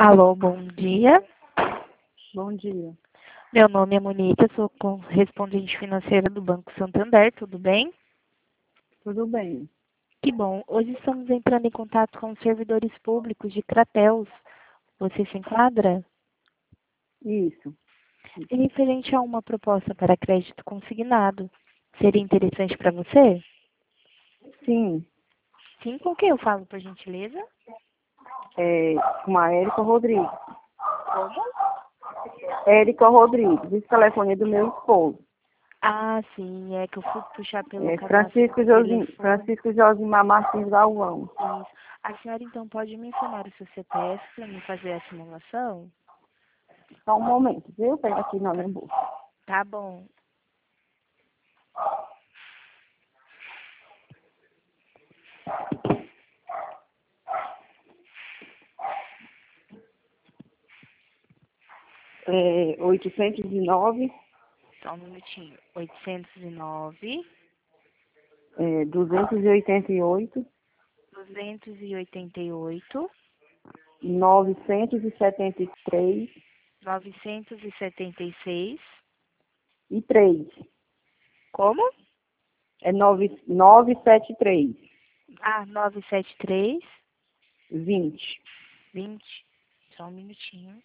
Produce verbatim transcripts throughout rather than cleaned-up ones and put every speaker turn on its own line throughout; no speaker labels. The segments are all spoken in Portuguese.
Alô, bom dia.
Bom dia.
Meu nome é Monique, eu sou correspondente financeira do Banco Santander, tudo bem?
Tudo bem?
Que bom. Hoje estamos entrando em contato com os servidores públicos de Crateus. Você se enquadra?
Isso.
É referente a uma proposta para crédito consignado. Seria interessante para você?
Sim.
Sim, com quem eu falo, por gentileza?
É, com a Érica Rodrigues.
Como?
Érica Rodrigues. Esse telefone é do meu esposo.
Ah, sim, é que eu fui puxar pelo
É
cadastro
Francisco,
do
Josim,
telefone.
Francisco Josimar Martins Galvão.
Isso. A senhora, então, pode me informar o seu C P F para me fazer a simulação?
Só um momento, viu? Pega aqui na minha bolsa.
Tá bom.
É oitocentos e nove,
Só um minutinho. oitocentos e nove,
é, duzentos e oitenta e oito,
duzentos e oitenta e oito,
novecentos e setenta e três
novecentos e setenta e seis.
e três.
Como?
É nove, novecentos e setenta e três,
Ah, novecentos e setenta e três,
vinte.
vinte. Só um minutinho.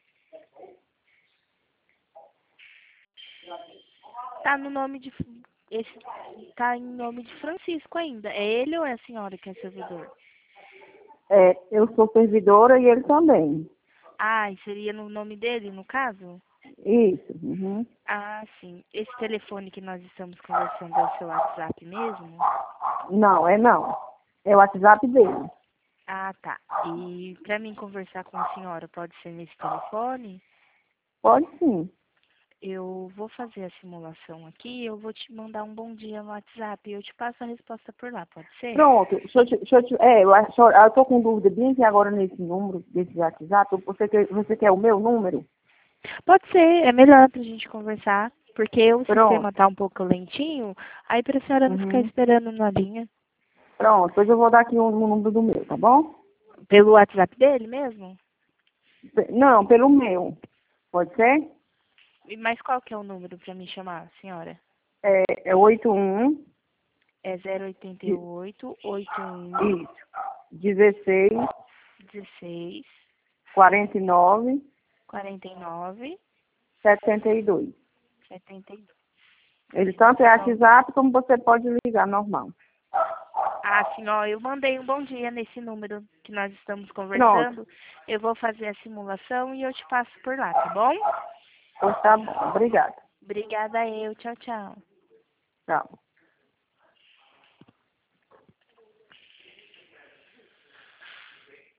Tá no nome de... Esse tá em nome de Francisco ainda. É ele ou é a senhora que é servidor?
É, eu sou servidora e ele também.
Ah, e seria no nome dele, no caso?
Isso. Uhum.
Ah, sim. Esse telefone que nós estamos conversando é o seu WhatsApp mesmo?
Não, é não. É o WhatsApp dele.
Ah, tá. E para mim conversar com a senhora, pode ser nesse telefone?
Pode sim.
Eu vou fazer a simulação aqui, eu vou te mandar um bom dia no WhatsApp e eu te passo a resposta por lá, pode ser?
Pronto. Deixa eu te, deixa eu te, é, eu, acho- eu tô com dúvida bem aqui agora nesse número, desse WhatsApp. Você quer, você quer o meu número?
Pode ser, é melhor pra gente conversar, porque o
Pronto.
sistema tá um pouco lentinho, aí pra senhora não ficar
Uhum.
esperando na linha.
Pronto. Depois eu vou dar aqui o, o número do meu, tá bom?
Pelo WhatsApp dele mesmo?
Pe- Não, pelo meu. Pode ser?
E- Mas qual que é o número pra me chamar, senhora?
É, é oito um,
É zero oitenta e
de-
oito, oitenta e um,
isso, dezesseis,
dezesseis,
quarenta e nove,
quarenta e nove,
setenta e dois.
setenta e dois.
Ele tanto é
Pronto.
WhatsApp como você pode ligar normal.
Ah, sim, ó, eu mandei um bom dia nesse número que nós estamos
Pronto.
conversando. Eu vou fazer a simulação e eu te passo por lá, tá bom?
Pois tá bom. Obrigada.
Obrigada eu. Tchau, tchau.
Tchau.